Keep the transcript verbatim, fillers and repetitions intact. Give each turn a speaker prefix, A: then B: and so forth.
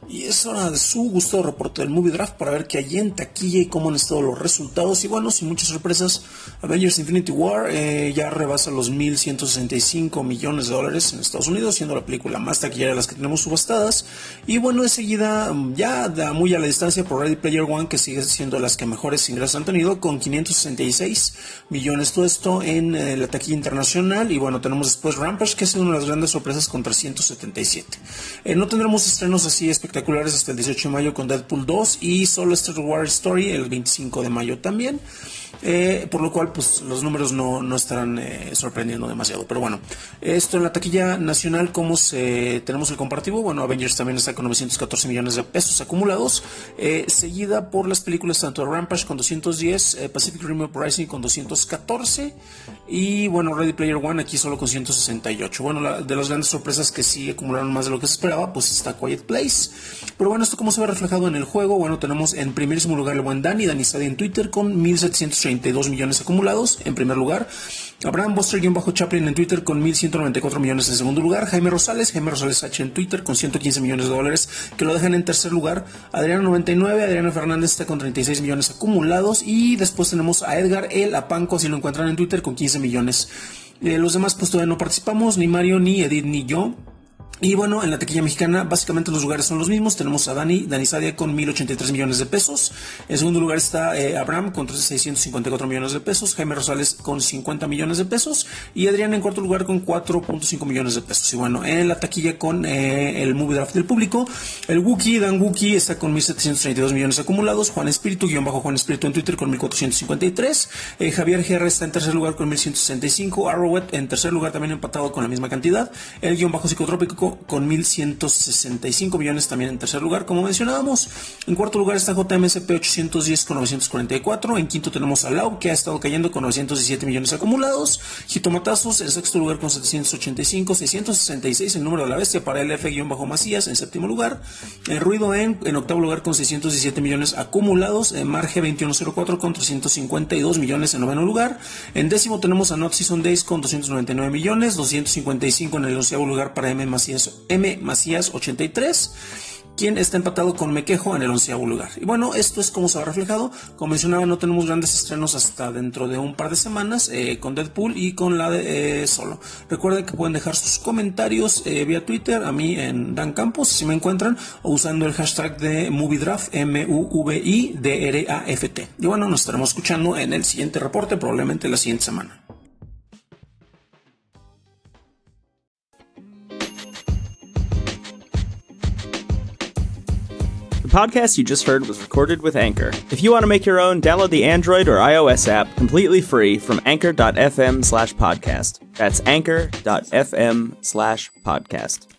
A: Y es hora de su gusto reporte del Movie Draft para ver qué hay en taquilla y cómo han estado los resultados. Y bueno, sin muchas sorpresas, Avengers Infinity War eh, ya rebasa los mil ciento sesenta y cinco millones de dólares en Estados Unidos, siendo la película más taquillera de las que tenemos subastadas. Y bueno, de seguida, ya da muy a la distancia por Ready Player One, que sigue siendo las que mejores ingresos han tenido, con quinientos sesenta y seis millones. Todo esto en eh, la taquilla internacional. Y bueno, tenemos después Rampage, que es una de las grandes sorpresas, con trescientos setenta y siete. Eh, no tendremos estrenos así espectaculares hasta el dieciocho de mayo con Deadpool dos y solo Star Wars Story el veinticinco de mayo también. Eh, por lo cual pues los números no, no estarán eh, sorprendiendo demasiado, pero bueno, esto en la taquilla nacional. Como se, tenemos el comparativo, bueno, Avengers también está con novecientos catorce millones de pesos acumulados, eh, seguida por las películas tanto de Rampage con doscientos diez, eh, Pacific Rim Uprising con doscientos catorce y bueno, Ready Player One aquí solo con ciento sesenta y ocho. Bueno, la, de las grandes sorpresas que sí acumularon más de lo que se esperaba, pues está Quiet Place. Pero bueno, esto cómo se ve reflejado en el juego. Bueno, tenemos en primerísimo lugar el buen Dani, Dani Sadia en Twitter con mil setecientos treinta y dos millones acumulados en primer lugar. Abraham Buster-Chaplin en Twitter con mil ciento noventa y cuatro millones en segundo lugar. Jaime Rosales, Jaime Rosales H en Twitter con ciento quince millones de dólares, que lo dejan en tercer lugar. Adriano noventa y nueve, Adriano Fernández está con treinta y seis millones acumulados. Y después tenemos a Edgar El Apanco, si lo encuentran en Twitter, con quince millones. Eh, los demás pues todavía no participamos, ni Mario, ni Edith, ni yo. Y bueno, en la taquilla mexicana básicamente los lugares son los mismos. Tenemos a Dani, Dani Sadia con mil ochenta y tres millones de pesos. En segundo lugar está eh, Abraham con seiscientos cincuenta y cuatro millones de pesos. Jaime Rosales con cincuenta millones de pesos. Y Adrián en cuarto lugar con cuatro punto cinco millones de pesos. Y bueno, en la taquilla con eh, el Movie Draft del público, el Wookie, Dan Wookie está con mil setecientos treinta y dos millones acumulados. Juan Espíritu, guión bajo Juan Espíritu en Twitter con mil cuatrocientos cincuenta y tres. Eh, Javier G R está en tercer lugar con mil ciento sesenta y cinco. Arrowhead en tercer lugar también empatado con la misma cantidad. El guión bajo Psicotrópico con mil ciento sesenta y cinco millones también en tercer lugar, como mencionábamos. En cuarto lugar está J M S P ochocientos diez con novecientos cuarenta y cuatro. En quinto tenemos a Lau, que ha estado cayendo con novecientos diecisiete millones acumulados. Jitomatazos en sexto lugar con setecientos ochenta y cinco. seiscientos sesenta y seis el número de la bestia para el F-Macías en séptimo lugar. En Ruido en, en octavo lugar con seiscientos diecisiete millones acumulados. En Marge veintiuno cero cuatro con trescientos cincuenta y dos millones en noveno lugar. En décimo tenemos a Not Season Days con doscientos noventa y nueve millones. doscientos cincuenta y cinco en el onceavo lugar para M Macías M Macías ochenta y tres, quien está empatado con Me Quejo en el onceavo lugar. Y bueno, esto es como se va reflejado. Como mencionaba, no tenemos grandes estrenos hasta dentro de un par de semanas, eh, con Deadpool y con la de eh, Solo. Recuerden que pueden dejar sus comentarios eh, vía Twitter, a mí en Dan Campos, si me encuentran, o usando el hashtag de MovieDraft, M U V I D R A F T. Y bueno, nos estaremos escuchando en el siguiente reporte, probablemente la siguiente semana.
B: The podcast you just heard was recorded with Anchor. If you want to make your own, download the Android or iOS app completely free from anchor.fm slash podcast. That's anchor.fm slash podcast.